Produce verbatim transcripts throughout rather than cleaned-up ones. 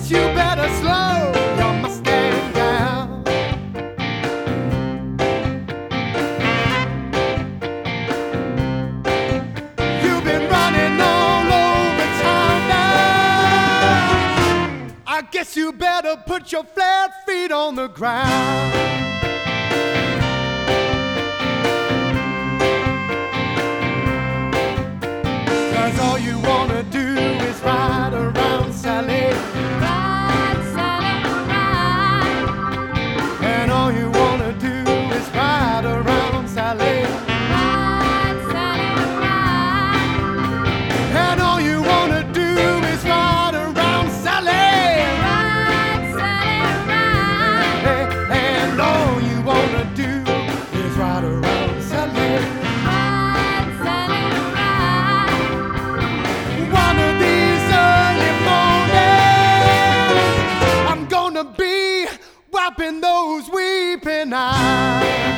guess you better slow your Mustang down. You've been running all over town now. I guess you better put your flat feet on the ground. All you wanna do is ride around Sally. Ride, Sally, ride. And all you wanna do is ride around Sally. Ride, Sally, ride. And all you wanna do is ride around Sally. Ride, Sally, ride. And all you wanna do is ride around Sally. Ride, Sally, ride. One of these early mornings, I'm gonna be wiping those weeping eyes.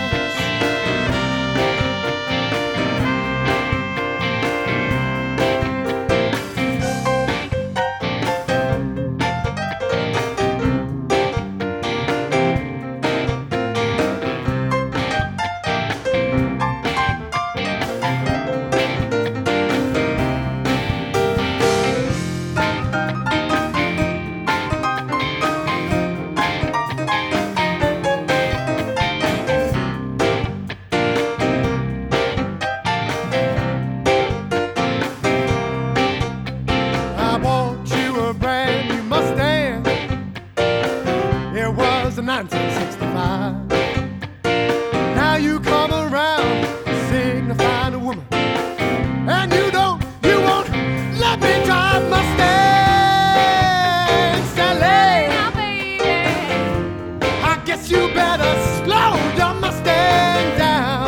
nineteen sixty-five. Now you come around signifying a woman, and you don't, you won't let me drive Mustang, Sally. Now, baby, I guess you better slow your Mustang down.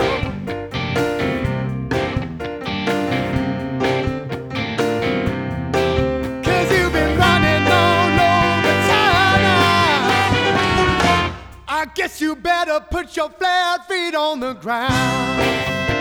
Cause you've been running all over town now. I guess you better put your flat feet on the ground.